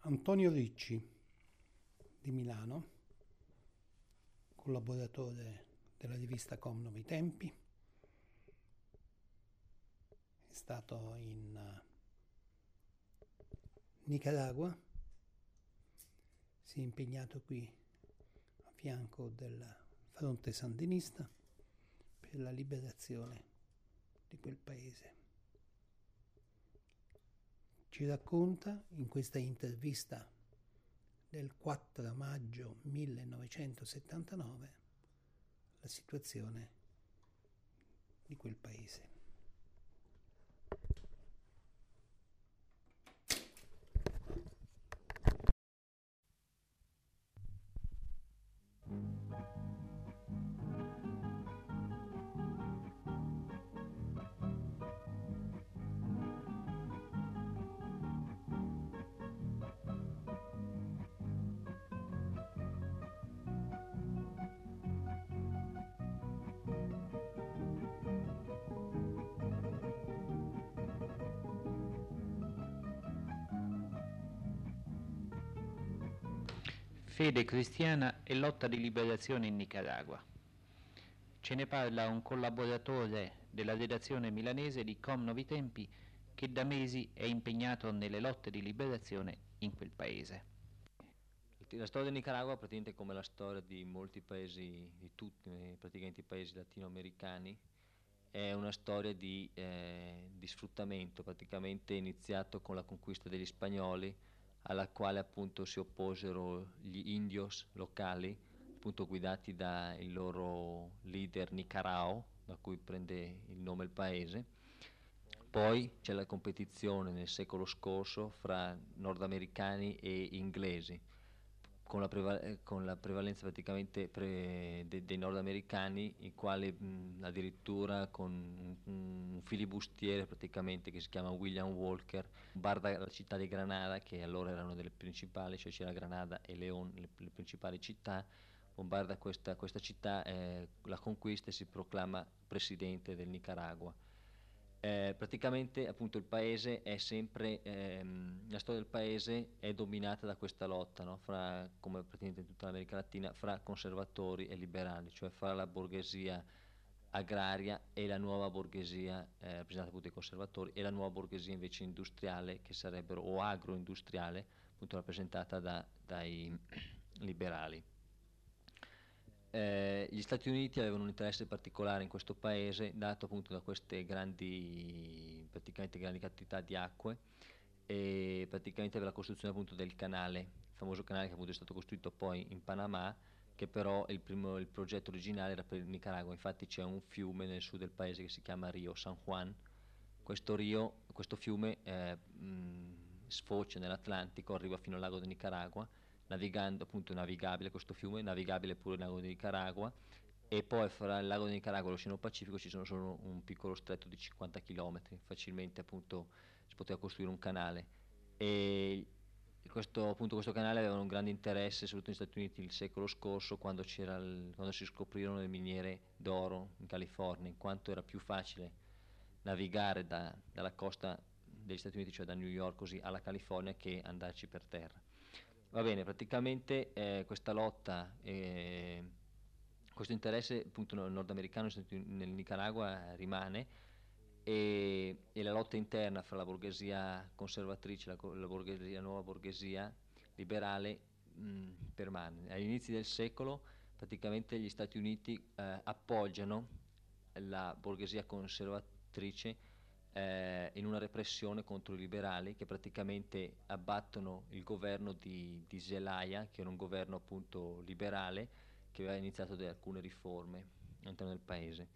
Antonio Ricci di Milano, collaboratore della rivista Com Nuovi Tempi, è stato in Nicaragua, si è impegnato qui a fianco del fronte sandinista per la liberazione di quel paese. Ci racconta in questa intervista del 4 maggio 1979 la situazione di quel paese. Fede cristiana e lotta di liberazione in Nicaragua. Ce ne parla un collaboratore della redazione milanese di Com Nuovi Tempi che da mesi è impegnato nelle lotte di liberazione in quel paese. La storia del Nicaragua praticamente come la storia di molti paesi, di tutti praticamente i paesi latinoamericani, è una storia di sfruttamento, praticamente iniziato con la conquista degli spagnoli, alla quale appunto si opposero gli indios locali, appunto guidati dal loro leader Nicarao, da cui prende il nome il paese. Poi c'è la competizione nel secolo scorso fra nordamericani e inglesi, con la prevalenza praticamente dei nordamericani, i quali addirittura con un filibustiere praticamente che si chiama William Walker bombarda la città di Granada, che allora erano delle principali, cioè c'era Granada e León, le principali città, bombarda questa città, la conquista e si proclama presidente del Nicaragua. Praticamente appunto il paese è sempre, la storia del paese è dominata da questa lotta, no? Fra, come praticamente in tutta l'America Latina, fra conservatori e liberali, cioè fra la borghesia agraria e la nuova borghesia, rappresentata appunto dai conservatori, e la nuova borghesia invece industriale, che sarebbero, o agroindustriale, appunto rappresentata dai liberali. Gli Stati Uniti avevano un interesse particolare in questo paese, dato appunto da queste praticamente grandi quantità di acque, e praticamente per la costruzione appunto del canale, il famoso canale che appunto è stato costruito poi in Panama, che però il progetto originale era per il Nicaragua. Infatti c'è un fiume nel sud del paese che si chiama Rio San Juan. Questo fiume sfocia nell'Atlantico, arriva fino al lago del Nicaragua, navigando, appunto navigabile questo fiume, navigabile pure il lago di Nicaragua, e poi fra il lago di Nicaragua e l'Oceano Pacifico ci sono solo un piccolo stretto di 50 km, facilmente appunto si poteva costruire un canale. E questo canale aveva un grande interesse soprattutto negli Stati Uniti il secolo scorso, quando si scoprirono le miniere d'oro in California, in quanto era più facile navigare dalla costa degli Stati Uniti, cioè da New York così alla California, che andarci per terra. Va bene, praticamente questa lotta, questo interesse appunto nordamericano nel Nicaragua rimane, e la lotta interna fra la borghesia conservatrice e la nuova borghesia liberale permane. Agli inizi del secolo praticamente gli Stati Uniti appoggiano la borghesia conservatrice in una repressione contro i liberali, che praticamente abbattono il governo di Zelaya, che era un governo appunto liberale, che aveva iniziato alcune riforme all'interno del paese.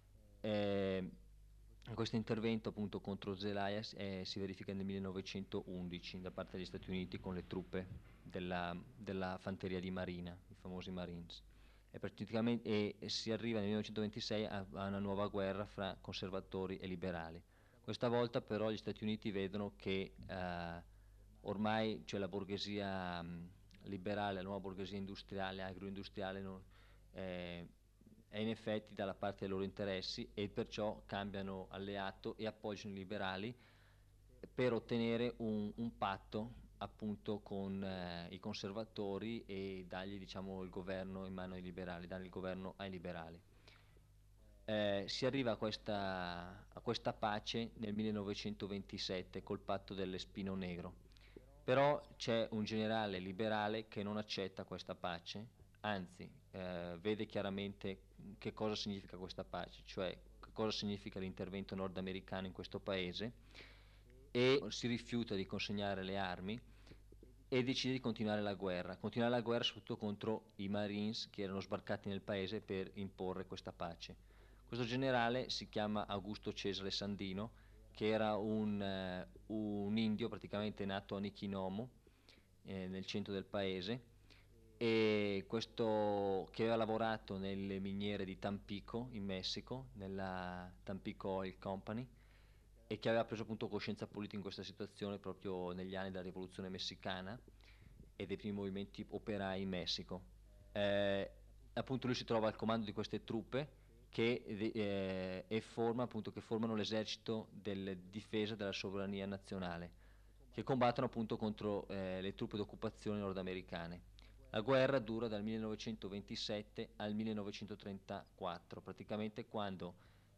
Questo intervento appunto contro Zelaya si verifica nel 1911 da parte degli Stati Uniti con le truppe della fanteria di marina, i famosi Marines. E si arriva nel 1926 a una nuova guerra fra conservatori e liberali. Questa volta però gli Stati Uniti vedono che ormai la borghesia liberale, la nuova borghesia industriale, agroindustriale, è in effetti dalla parte dei loro interessi, e perciò cambiano alleato e appoggiano i liberali per ottenere un patto appunto con i conservatori e dargli, diciamo, il governo in mano ai liberali, dare il governo ai liberali. Si arriva a questa pace nel 1927 col patto dell'Espino Negro, però c'è un generale liberale che non accetta questa pace, anzi vede chiaramente che cosa significa questa pace, cioè che cosa significa l'intervento nordamericano in questo paese, e si rifiuta di consegnare le armi e decide di continuare la guerra soprattutto contro i Marines che erano sbarcati nel paese per imporre questa pace. Questo generale si chiama Augusto Cesare Sandino, che era un indio praticamente nato a Nichinomo, nel centro del paese, e questo che aveva lavorato nelle miniere di Tampico in Messico, nella Tampico Oil Company, e che aveva preso appunto coscienza politica in questa situazione proprio negli anni della rivoluzione messicana e dei primi movimenti operai in Messico. Appunto lui si trova al comando di queste truppe che formano l'esercito della difesa della sovranità nazionale, che combattono appunto contro le truppe d'occupazione nordamericane. La guerra dura dal 1927 al 1934, praticamente quando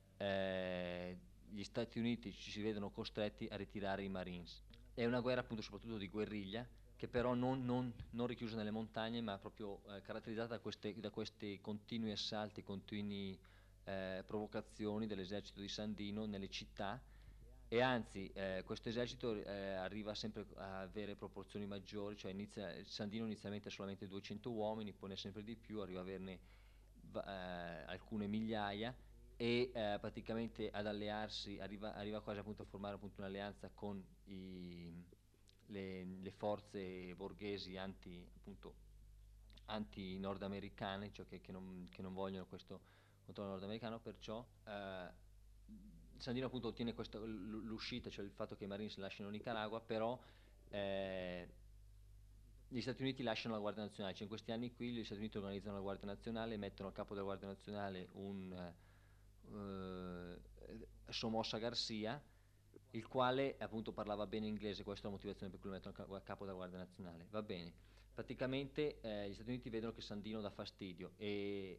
gli Stati Uniti ci si vedono costretti a ritirare i Marines. È una guerra appunto soprattutto di guerriglia, che però non richiusa nelle montagne, ma proprio caratterizzata da questi continui assalti, continui provocazioni dell'esercito di Sandino nelle città, e anzi questo esercito arriva sempre a avere proporzioni maggiori, cioè Sandino inizialmente ha solamente 200 uomini, poi ne ha sempre di più, arriva a averne alcune migliaia, e praticamente ad allearsi, arriva quasi appunto a formare appunto un'alleanza con le forze borghesi anti-nordamericane, cioè che non vogliono questo controllo nordamericano, perciò Sandino appunto ottiene l'uscita, cioè il fatto che i Marines lasciano Nicaragua, però gli Stati Uniti lasciano la Guardia Nazionale, cioè in questi anni qui gli Stati Uniti organizzano la Guardia Nazionale, mettono a capo della Guardia Nazionale un Somoza Garcia, il quale appunto parlava bene inglese, questa è la motivazione per cui lo mettono a capo della Guardia Nazionale. Va bene, praticamente gli Stati Uniti vedono che Sandino dà fastidio e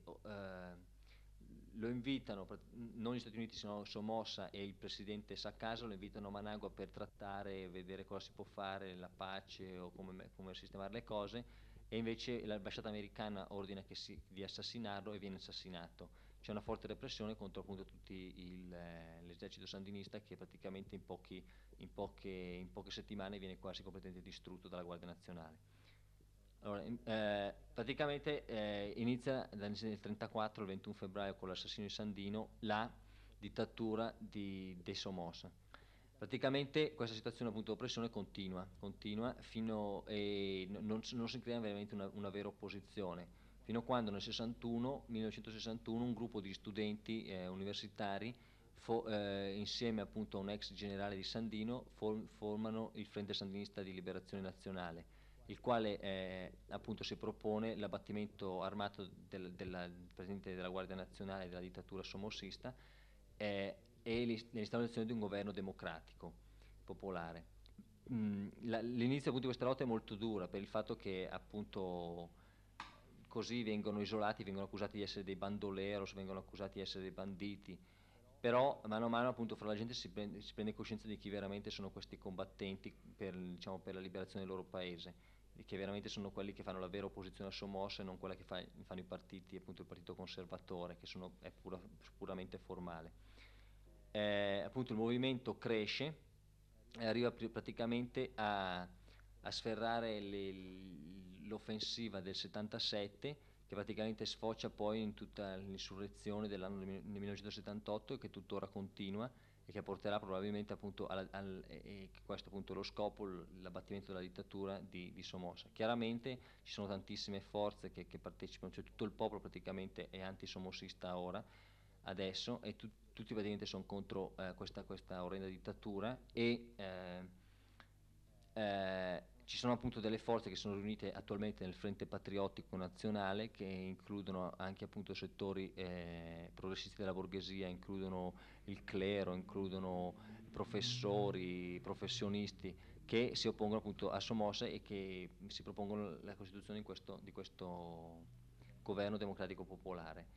lo invitano, non gli Stati Uniti sino Somoza e il presidente Sacasa lo invitano a Managua per trattare e vedere cosa si può fare, la pace o come sistemare le cose, e invece l'ambasciata americana ordina di assassinarlo e viene assassinato. C'è una forte repressione contro appunto l'esercito sandinista, che praticamente in poche settimane viene quasi completamente distrutto dalla Guardia Nazionale. Allora, praticamente inizia nel 1934, il 21 febbraio, con l'assassinio di Sandino, la dittatura di Somoza. Praticamente questa situazione appunto di oppressione continua fino e non si crea veramente una vera opposizione, fino a quando nel 1961 un gruppo di studenti universitari insieme appunto a un ex generale di Sandino formano il Frente Sandinista di Liberazione Nazionale, il quale appunto si propone l'abbattimento armato del presidente della Guardia Nazionale della dittatura somocista e l'instaurazione di un governo democratico, popolare. L'inizio appunto di questa lotta è molto dura per il fatto che appunto così vengono isolati, vengono accusati di essere dei bandoleros, vengono accusati di essere dei banditi, però mano a mano appunto fra la gente si prende coscienza di chi veramente sono questi combattenti diciamo, per la liberazione del loro paese, che veramente sono quelli che fanno la vera opposizione a Somoza e non quella che fanno i partiti, appunto il partito conservatore, che è puramente formale. Appunto il movimento cresce e arriva praticamente a sferrare l'offensiva del 77, che praticamente sfocia poi in tutta l'insurrezione dell'anno 1978 e che tuttora continua e che porterà probabilmente appunto e questo appunto è lo scopo, l'abbattimento della dittatura di Somoza. Chiaramente ci sono tantissime forze che partecipano, cioè tutto il popolo praticamente è anti-somocista adesso, e tutti praticamente sono contro questa orrenda dittatura, e ci sono appunto delle forze che sono riunite attualmente nel Frente Patriottico Nazionale, che includono anche appunto settori progressisti della borghesia, includono il clero, includono professori, professionisti, che si oppongono appunto a Somoza e che si propongono la costituzione di questo governo democratico popolare.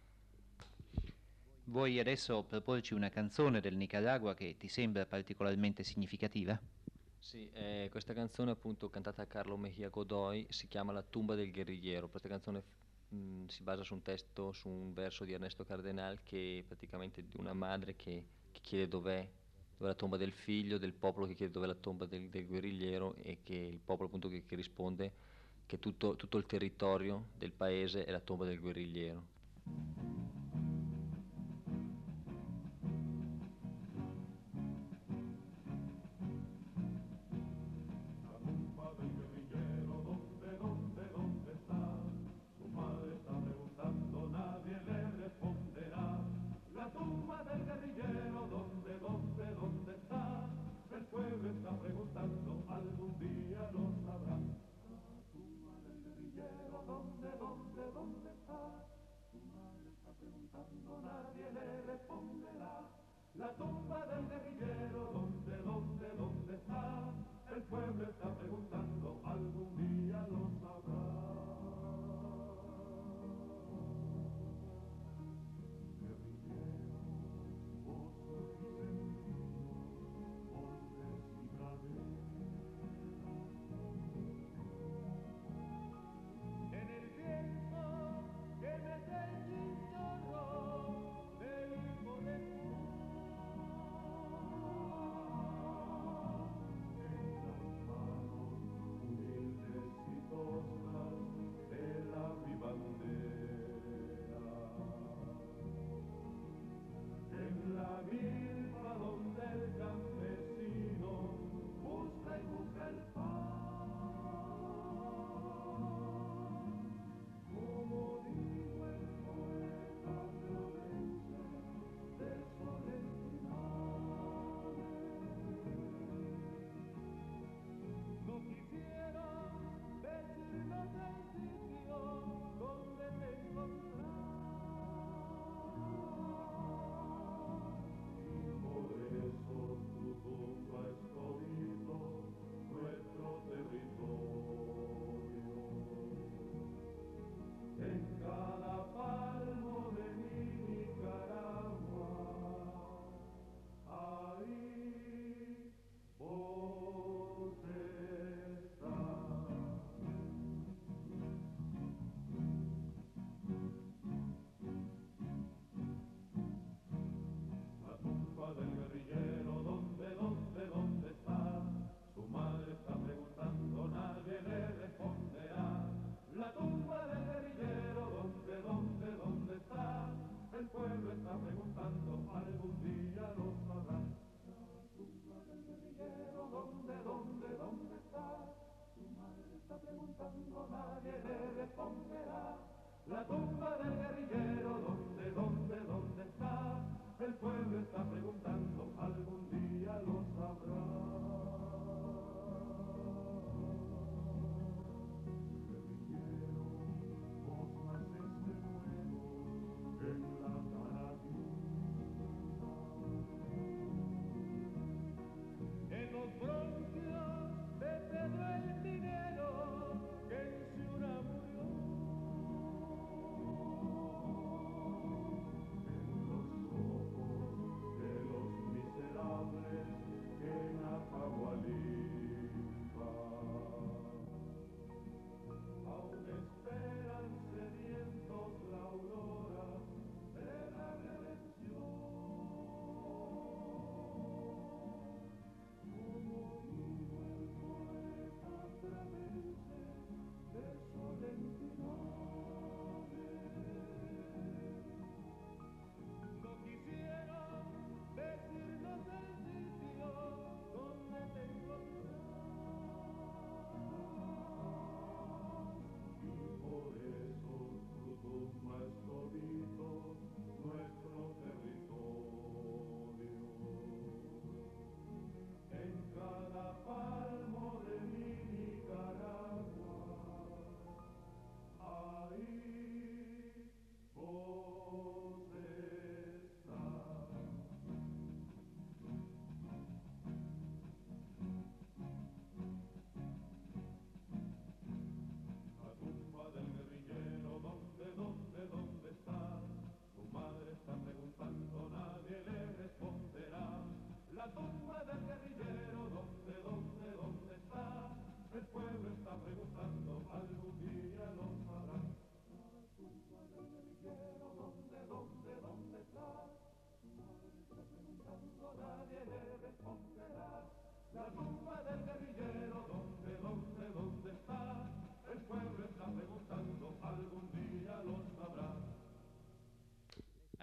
Vuoi adesso proporci una canzone del Nicaragua che ti sembra particolarmente significativa? Sì, questa canzone appunto cantata da Carlo Mejía Godoy si chiama La tumba del guerrigliero. Questa canzone si basa su un testo, su un verso di Ernesto Cardenal che è praticamente di una madre che chiede dov'è la tomba del figlio, del popolo che chiede dov'è la tomba del guerrigliero e che il popolo appunto che risponde che tutto il territorio del paese è la tomba del guerrigliero. La tumba del guerrillero, ¿dónde está? El pueblo está preguntando, algún día lo sabrá. Guerrillero, vos sois montes y praderas. En el viento que mete el chinchorro del poder. En la milpa donde el campesino busca y busca el pan, como dijo el poeta flamenco del Solentinales. No quisiera decirme del sitio donde te encontrás. Por eso tu tumba es todito nuestro territorio. En cada palmo de mi Nicaragua, ahí vos estás. La tumba del guerrillero, ¿dónde está? Su madre está preguntando, nadie le responderá. La tumba del guerrillero, ¿dónde está? El pueblo está preguntando, algún día lo sabrá. La tumba del guerrillero, ¿dónde está? Su madre está preguntando, nadie le responderá. La tumba del guerrillero, ¿dónde está? El pueblo está preguntando, algún día lo sabrá. Guerrillero, vos nacés de nuevo en la Taravilla. En los bronquios de Pedro el Minero, que en Ciudad murió.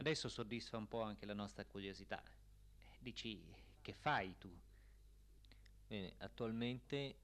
Adesso soddisfa un po' anche la nostra curiosità. Dici, che fai tu? Bene, attualmente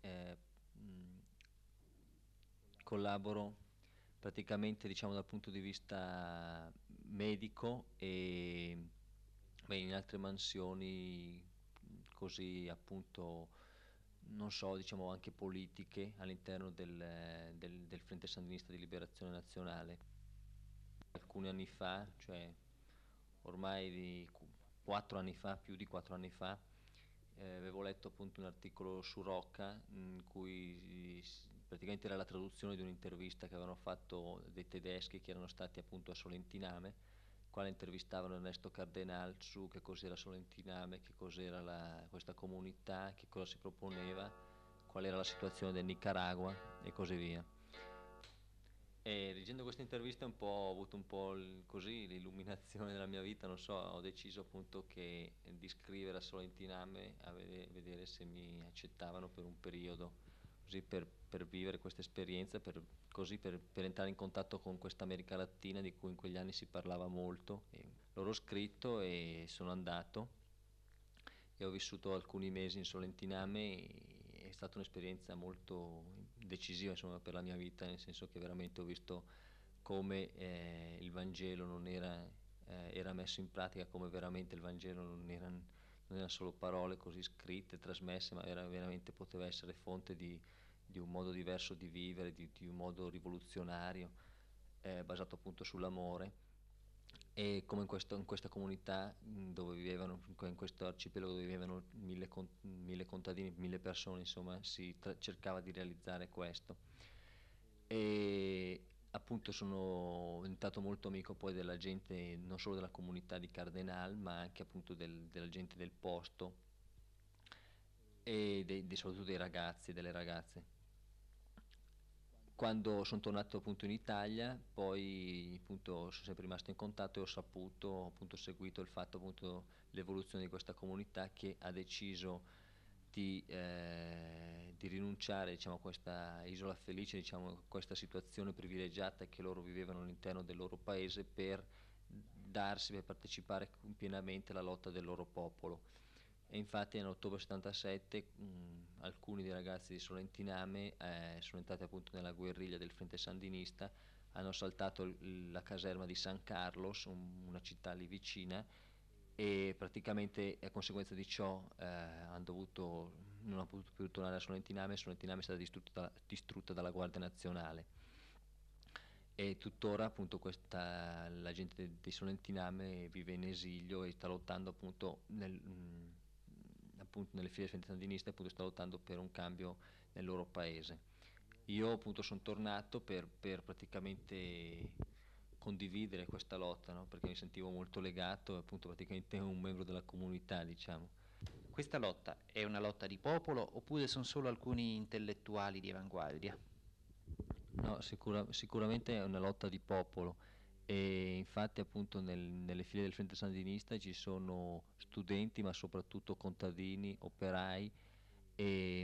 collaboro praticamente, diciamo, dal punto di vista medico e in altre mansioni così appunto, non so, diciamo anche politiche all'interno del Frente Sandinista di Liberazione Nazionale. Alcuni anni fa, cioè ormai 4 anni fa, più di 4 anni fa, avevo letto appunto un articolo su Rocca in cui praticamente era la traduzione di un'intervista che avevano fatto dei tedeschi che erano stati appunto a Solentiname, quale intervistavano Ernesto Cardenal su che cos'era Solentiname, che cos'era questa comunità, che cosa si proponeva, qual era la situazione del Nicaragua e così via. E leggendo questa intervista ho avuto un po' così l'illuminazione della mia vita, non so, ho deciso appunto di scrivere a Solentiname a vedere se mi accettavano per un periodo, così per vivere questa esperienza, per entrare in contatto con questa America Latina di cui in quegli anni si parlava molto. E loro ho scritto e sono andato e ho vissuto alcuni mesi in Solentiname e è stata un'esperienza molto decisiva, insomma, per la mia vita, nel senso che veramente ho visto come il Vangelo non era messo in pratica, come veramente il Vangelo non erano solo parole così scritte, trasmesse, ma veramente poteva essere fonte di un modo diverso di vivere, di un modo rivoluzionario, basato appunto sull'amore. E come in questa comunità dove vivevano, in questo arcipelago dove vivevano mille contadini, 1000 persone, insomma, cercava di realizzare questo. E appunto sono diventato molto amico poi della gente, non solo della comunità di Cardenal, ma anche appunto della gente del posto e soprattutto dei ragazzi e delle ragazze. Quando sono tornato appunto in Italia, poi appunto sono sempre rimasto in contatto e ho appunto seguito il fatto appunto l'evoluzione di questa comunità che ha deciso di rinunciare, diciamo, a questa isola felice, diciamo, a questa situazione privilegiata che loro vivevano all'interno del loro paese per partecipare pienamente alla lotta del loro popolo. E infatti nell'ottobre 77 alcuni dei ragazzi di Solentiname sono entrati appunto nella guerriglia del Frente Sandinista, hanno assaltato la caserma di San Carlos, una città lì vicina, e praticamente a conseguenza di ciò non hanno potuto più tornare a Solentiname. Solentiname è stata distrutta dalla Guardia Nazionale e tuttora appunto la gente di Solentiname vive in esilio e sta lottando appunto appunto nelle file sandiniste, appunto sta lottando per un cambio nel loro paese. Io appunto sono tornato per praticamente condividere questa lotta, no? Perché mi sentivo molto legato, appunto praticamente un membro della comunità, diciamo. Questa lotta è una lotta di popolo oppure sono solo alcuni intellettuali di avanguardia? No, sicuramente è una lotta di popolo e infatti appunto nelle file del Frente Sandinista ci sono studenti ma soprattutto contadini, operai e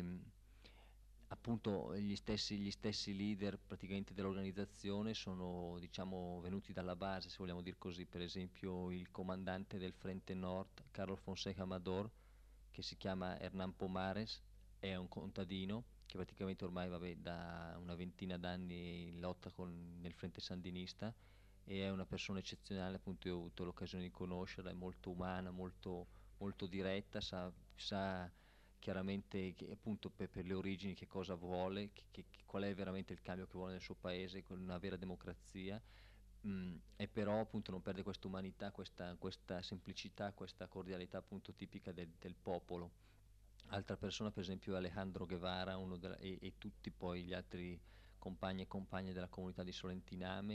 appunto gli stessi leader praticamente dell'organizzazione sono, diciamo, venuti dalla base, se vogliamo dire così. Per esempio il comandante del Frente Nord, Carlos Fonseca Amador, che si chiama Hernán Pomares, è un contadino che praticamente ormai da una ventina d'anni lotta nel Frente Sandinista e è una persona eccezionale, appunto io ho avuto l'occasione di conoscerla, è molto umana, molto diretta, sa chiaramente appunto per le origini che cosa vuole, qual è veramente il cambio che vuole nel suo paese, con una vera democrazia. E però appunto non perde questa umanità, questa semplicità, questa cordialità appunto tipica del popolo. Altra persona per esempio è Alejandro Guevara, e tutti poi gli altri compagni e compagne della comunità di Solentiname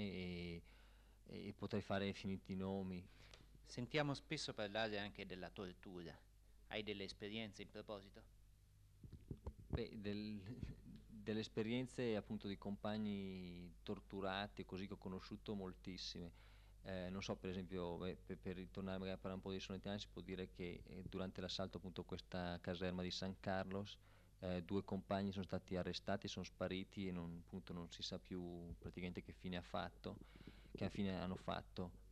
e potrei fare infiniti nomi. Sentiamo spesso parlare anche della tortura. Hai delle esperienze in proposito? Beh, delle esperienze appunto di compagni torturati, così che ho conosciuto moltissime. Non so, per esempio, per ritornare magari a parlare un po' di Solentiname, si può dire che durante l'assalto appunto a questa caserma di San Carlos, 2 compagni sono stati arrestati, sono spariti e appunto non si sa più praticamente che fine hanno fatto.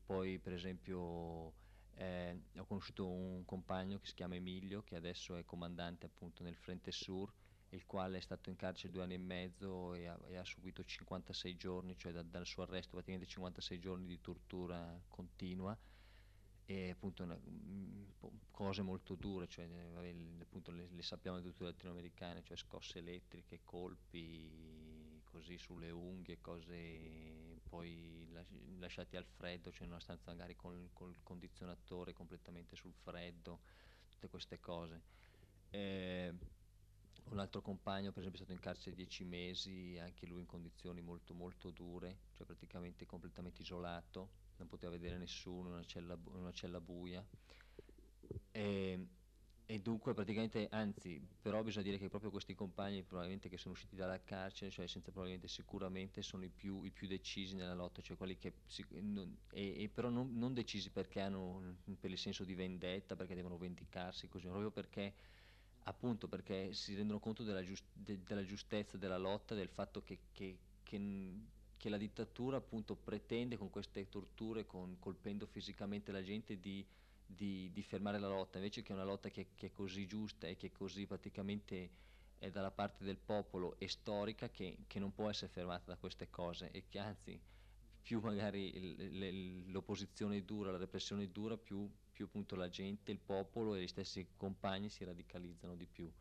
poi per esempio ho conosciuto un compagno che si chiama Emilio, che adesso è comandante appunto nel Frente Sur, il quale è stato in carcere 2 anni e mezzo e ha subito 56 giorni, cioè dal suo arresto praticamente 56 giorni di tortura continua, e appunto cose molto dure, cioè appunto le sappiamo di tutte le latinoamericane, cioè scosse elettriche, colpi così sulle unghie, cose poi lasciati al freddo, cioè in una stanza magari col condizionatore completamente sul freddo, tutte queste cose. Eh, un altro compagno per esempio è stato in carcere 10 mesi, anche lui in condizioni molto molto dure, cioè praticamente completamente isolato, non poteva vedere nessuno, una cella buia. E, e dunque praticamente, anzi, però bisogna dire che proprio questi compagni probabilmente che sono usciti dalla carcere, cioè senza probabilmente sicuramente sono i più decisi nella lotta, cioè quelli che e però non decisi perché hanno per il senso di vendetta, perché devono vendicarsi così, proprio perché appunto perché si rendono conto della giustezza della lotta, del fatto che la dittatura appunto pretende con queste torture, colpendo fisicamente la gente, di fermare la lotta, invece che una lotta che è così giusta e che è così praticamente è dalla parte del popolo e storica, che non può essere fermata da queste cose, e che anzi più magari l'opposizione è dura, la repressione è dura, più appunto la gente, il popolo e gli stessi compagni si radicalizzano di più.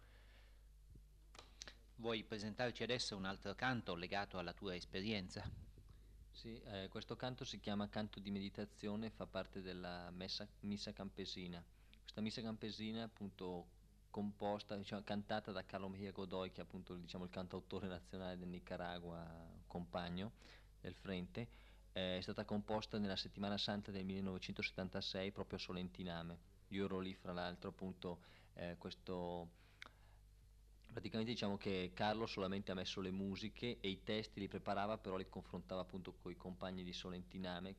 Vuoi presentarci adesso un altro canto legato alla tua esperienza? Sì, questo canto si chiama canto di meditazione, fa parte della missa campesina. Questa missa campesina appunto composta, diciamo, cantata da Carlo Mejía Godoy, che è appunto diciamo, il cantautore nazionale del Nicaragua, compagno del Frente, è stata composta nella settimana santa del 1976 proprio a Solentiname. Io ero lì fra l'altro appunto questo. Praticamente diciamo che Carlo solamente ha messo le musiche e i testi li preparava, però li confrontava appunto con i compagni di Solentiname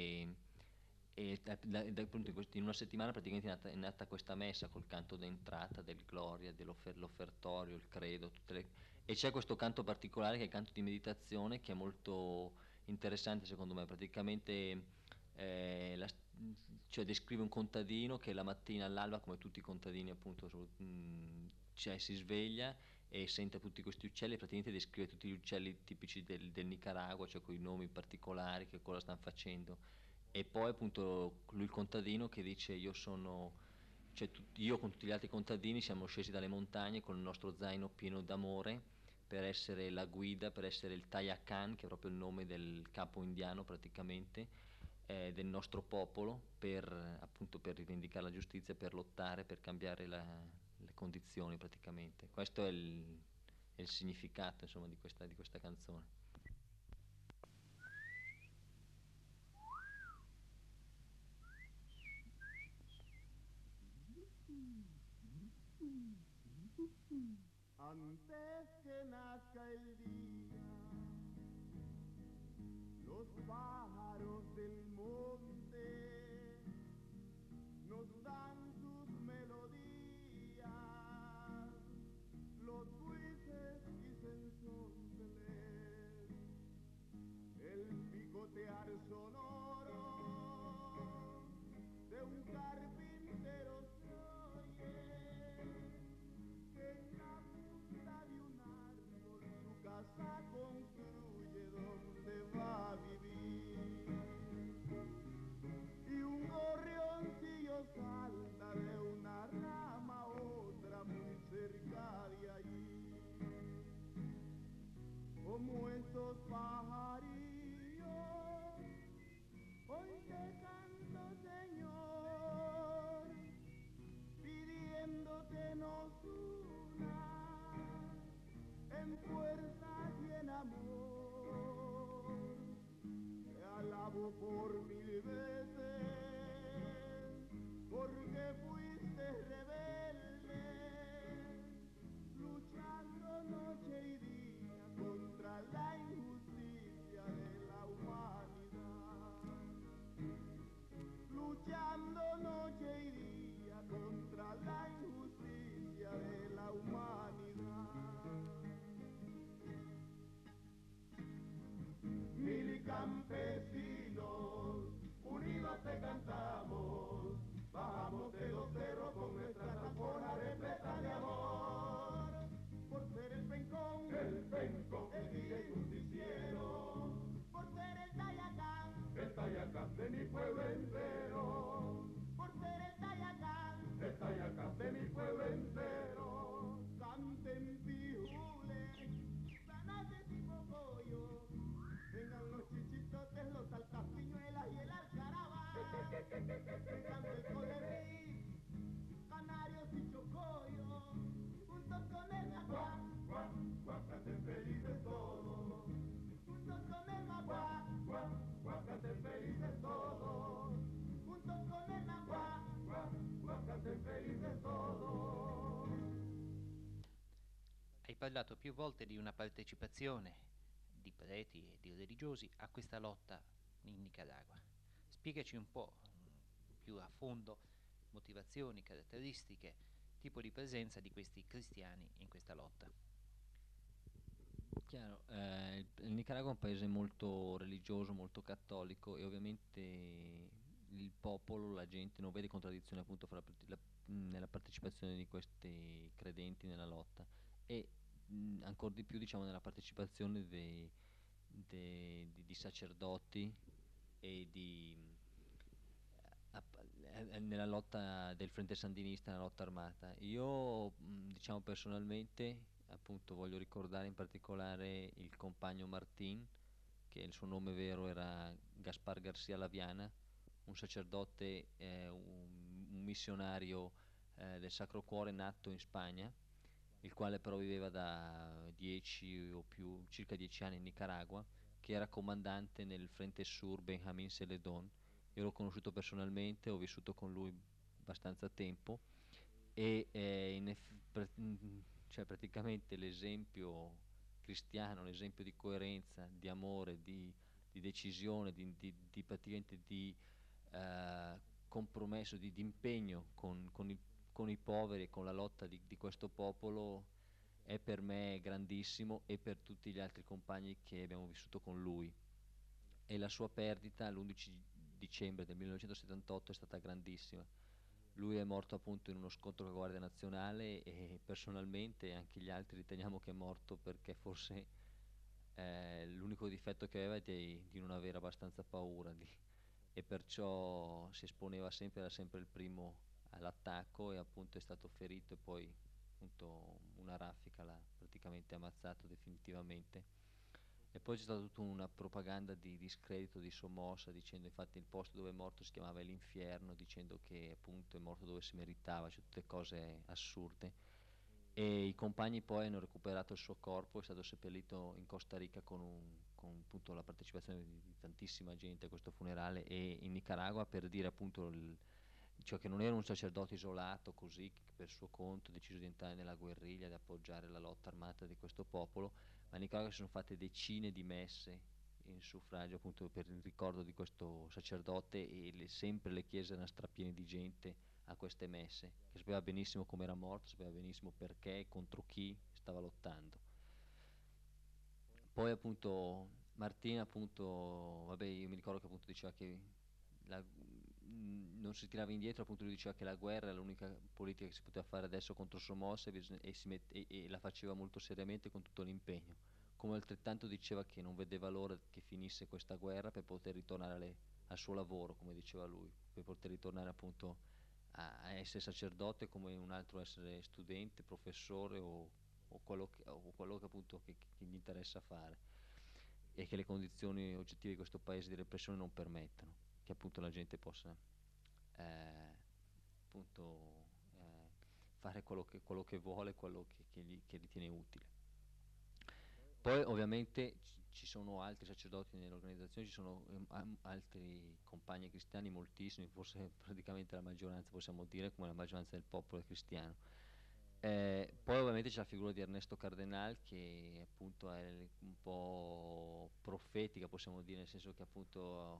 appunto in una settimana praticamente è nata questa messa col canto d'entrata, del Gloria, dell'offertorio, il credo, e c'è questo canto particolare che è il canto di meditazione, che è molto interessante secondo me, praticamente eh, la- cioè descrive un contadino che la mattina all'alba, come tutti i contadini appunto, cioè si sveglia e sente tutti questi uccelli, praticamente descrive tutti gli uccelli tipici del Nicaragua, cioè con i nomi particolari, che cosa stanno facendo. E poi appunto lui il contadino che dice io con tutti gli altri contadini siamo scesi dalle montagne con il nostro zaino pieno d'amore per essere la guida, per essere il Tayacan, che è proprio il nome del capo indiano praticamente, del nostro popolo, appunto per rivendicare la giustizia, per lottare, per cambiare le condizioni praticamente. Questo è il significato insomma di questa canzone. Antes que nazca el día, los pájaros del monte nos dan sus melodías, los buitres dicen sonceler, el picotear sonoro de un carpintero se oye, que en la punta de un árbol su casa construye donde va a vivir. Y un gorrioncillo salta de una rama a otra muy cerca de allí. Como estos pajarillos, hoy te canto, Señor, pidiéndote nos una en fuerza y en amor. Te alabo por 1000 veces, porque fuiste rebelde, luchando noche y día contra la injusticia de la humanidad. Luchando noche y día contra la injusticia de la humanidad. Mil campesinos unidos parlato più volte di una partecipazione di preti e di religiosi a questa lotta in Nicaragua. Spiegaci un po' più a fondo motivazioni, caratteristiche, tipo di presenza di questi cristiani in questa lotta. Chiaro, il Nicaragua è un paese molto religioso, molto cattolico, e ovviamente il popolo, la gente non vede contraddizione appunto nella partecipazione di questi credenti nella lotta, e ancora di più diciamo nella partecipazione di sacerdoti e nella lotta del Fronte Sandinista, nella lotta armata. Io diciamo personalmente appunto voglio ricordare in particolare il compagno Martín, che il suo nome vero era Gaspar García Laviana, un sacerdote, un missionario del Sacro Cuore nato in Spagna, il quale però viveva da 10 o più, circa 10 anni in Nicaragua, che era comandante nel Frente Sur Benjamín Celedón. Io l'ho conosciuto personalmente, ho vissuto con lui abbastanza tempo, e cioè praticamente l'esempio cristiano, l'esempio di coerenza, di amore, di decisione, praticamente di compromesso, di impegno con i poveri e con la lotta di questo popolo è per me grandissimo, e per tutti gli altri compagni che abbiamo vissuto con lui. E la sua perdita l'11 dicembre del 1978 è stata grandissima. Lui è morto appunto in uno scontro con la Guardia Nazionale, e personalmente anche gli altri riteniamo che è morto perché forse l'unico difetto che aveva è di non avere abbastanza paura, e perciò si esponeva sempre, era sempre il primo all'attacco, e appunto è stato ferito, e poi appunto una raffica l'ha praticamente ammazzato definitivamente. E poi c'è stata tutta una propaganda di discredito di Somoza, dicendo infatti il posto dove è morto si chiamava l'inferno, dicendo che appunto è morto dove si meritava, cioè tutte cose assurde. E i compagni poi hanno recuperato il suo corpo, è stato seppellito in Costa Rica con appunto la partecipazione di tantissima gente a questo funerale, e in Nicaragua, per dire appunto cioè che non era un sacerdote isolato così che per suo conto ha deciso di entrare nella guerriglia, di appoggiare la lotta armata di questo popolo, ma in Nicaragua si sono fatte decine di messe in suffragio appunto per il ricordo di questo sacerdote, e sempre le chiese erano strapiene di gente a queste messe, che sapeva benissimo come era morto, sapeva benissimo perché e contro chi stava lottando. Poi appunto Martina appunto, vabbè, io mi ricordo che appunto diceva che non si tirava indietro, appunto lui diceva che la guerra è l'unica politica che si poteva fare adesso contro Somoza, e la faceva molto seriamente con tutto l'impegno, come altrettanto diceva che non vedeva l'ora che finisse questa guerra per poter ritornare al suo lavoro, come diceva lui, per poter ritornare appunto a essere sacerdote come un altro essere studente, professore o quello che appunto che gli interessa fare, e che le condizioni oggettive di questo paese di repressione non permettono che appunto la gente possa appunto fare quello che vuole, quello che ritiene utile. Poi ovviamente ci sono altri sacerdoti nell'organizzazione, ci sono altri compagni cristiani, moltissimi, forse praticamente la maggioranza, possiamo dire, come la maggioranza del popolo è cristiano. Poi ovviamente c'è la figura di Ernesto Cardenal, che appunto è un po' profetica, possiamo dire, nel senso che appunto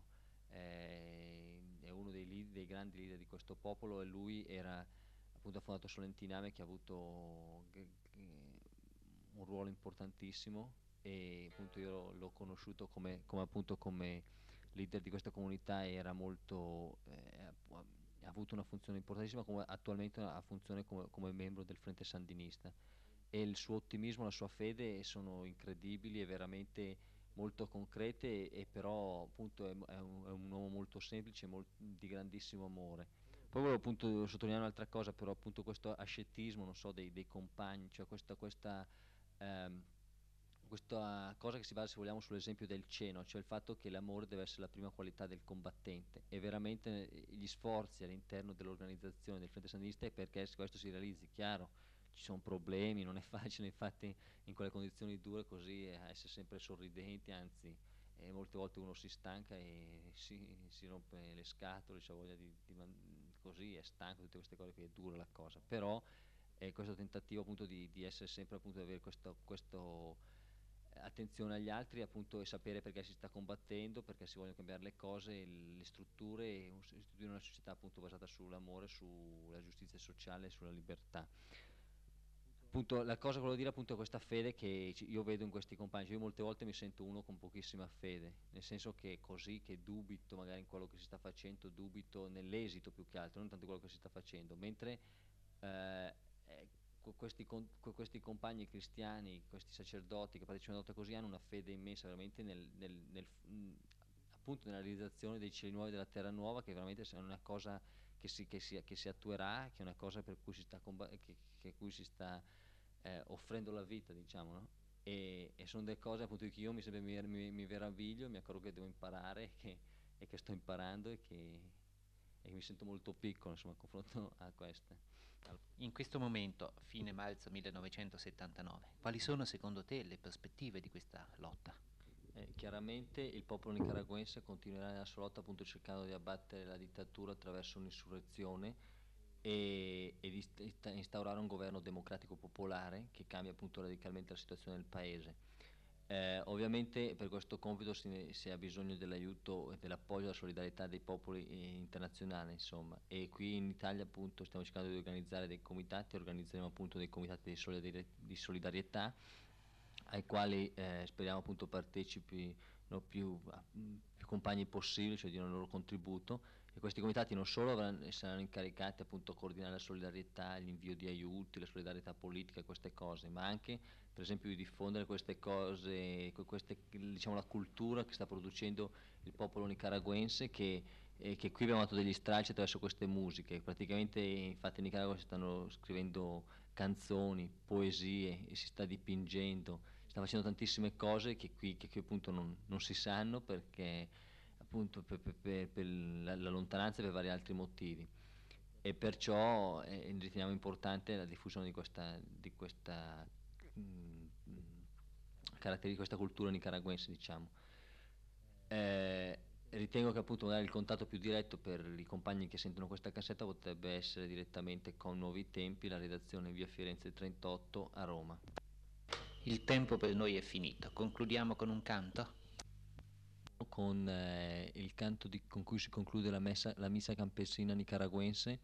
è uno dei grandi leader di questo popolo, e lui era appunto ha fondato Solentiname, che ha avuto un ruolo importantissimo, e appunto io l'ho conosciuto come leader di questa comunità, e era molto ha avuto una funzione importantissima, come attualmente ha funzione come membro del Fronte Sandinista, e il suo ottimismo, la sua fede sono incredibili e veramente molto concrete, e però appunto è un uomo molto semplice, di grandissimo amore. Poi volevo appunto sottolineare un'altra cosa, però appunto questo ascetismo, non so, dei compagni, cioè ehm, questa cosa che si basa, se vogliamo, sull'esempio del ceno, cioè il fatto che l'amore deve essere la prima qualità del combattente, e veramente gli sforzi all'interno dell'organizzazione del Fronte Sandinista è perché questo si realizzi. Chiaro, ci sono problemi, non è facile infatti in quelle condizioni dure così essere sempre sorridenti, anzi molte volte uno si stanca e si rompe le scatole, c'ha voglia così, è stanco, tutte queste cose qui, è dura la cosa, però e questo tentativo appunto di essere sempre appunto, di avere questo attenzione agli altri appunto, e sapere perché si sta combattendo, perché si vogliono cambiare le cose, le strutture, e istituire una società appunto basata sull'amore, sulla giustizia sociale e sulla libertà. Appunto, la cosa che volevo dire appunto è questa fede che io vedo in questi compagni. Io molte volte mi sento uno con pochissima fede, nel senso che così, che dubito magari in quello che si sta facendo, dubito nell'esito più che altro, non tanto quello che si sta facendo, mentre eh, questi compagni cristiani, questi sacerdoti che partecipano a così, hanno una fede immensa veramente appunto nella realizzazione dei cieli nuovi e della terra nuova, che veramente è una cosa che si attuerà, che è una cosa per cui si sta, cui si sta offrendo la vita, diciamo, no? E sono delle cose appunto che io mi meraviglio, mi accorgo che devo imparare, e che sto imparando, e che mi sento molto piccolo, insomma, a confronto a queste. In questo momento, fine marzo 1979, quali sono secondo te le prospettive di questa lotta? Chiaramente il popolo nicaragüense continuerà nella sua lotta appunto cercando di abbattere la dittatura attraverso un'insurrezione e di instaurare un governo democratico popolare che cambia appunto radicalmente la situazione del paese. Ovviamente per questo compito si ha bisogno dell'aiuto e dell'appoggio e della solidarietà dei popoli internazionali, insomma, e qui in Italia appunto stiamo cercando di organizzare dei comitati, organizzeremo appunto dei comitati di solidarietà ai quali speriamo appunto partecipino più compagni possibili, cioè diano il loro contributo, e questi comitati non solo saranno incaricati appunto a coordinare la solidarietà, l'invio di aiuti, la solidarietà politica e queste cose, ma anche per esempio di diffondere queste cose, diciamo la cultura che sta producendo il popolo nicaragüense, che qui abbiamo fatto degli stralci attraverso queste musiche. Praticamente infatti in Nicaragua si stanno scrivendo canzoni, poesie, e si sta dipingendo, si sta facendo tantissime cose che qui appunto non si sanno, perché appunto per la lontananza e per vari altri motivi, e perciò riteniamo importante la diffusione di questa di questa cultura nicaragüense, diciamo. Ritengo che appunto magari il contatto più diretto per i compagni che sentono questa cassetta potrebbe essere direttamente con Nuovi Tempi, la redazione in via Firenze 38 a Roma. Il tempo per noi è finito, concludiamo con un canto? Con il canto con cui si conclude la missa campesina nicaragüense.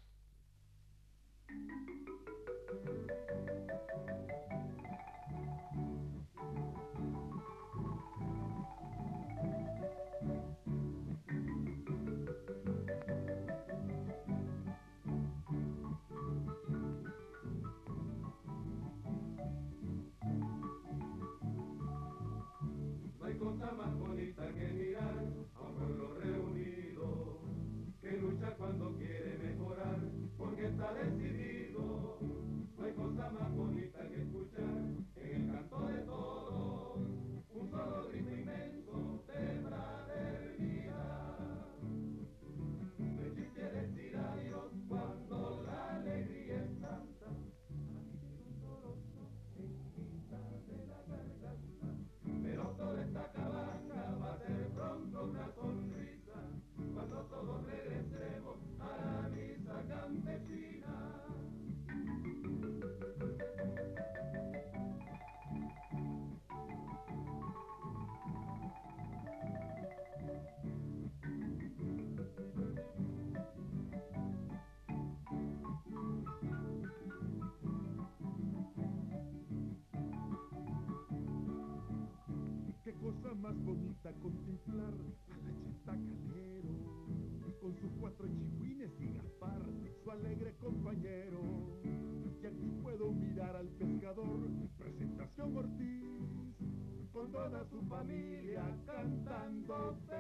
No hay cosa más bonita que mirar a un pueblo reunido, que lucha cuando quiere mejorar, porque está decidido. No hay cosa más bonita que escuchar en el canto de todos, un solo grito inmenso de fraternidad. No existe decir adiós cuando la alegría es tanta, un doloroso en mitad de la garganta. Pero toda esta cabaña va a ser pronto una sonrisa cuando todos regresemos a la misa campesina. Qué cosa más bonita contemplar a la chita Calero, con sus 4 chihuines y Gaspar, su alegre compañero. Y aquí puedo mirar al pescador, Presentación Ortiz, con toda su familia cantando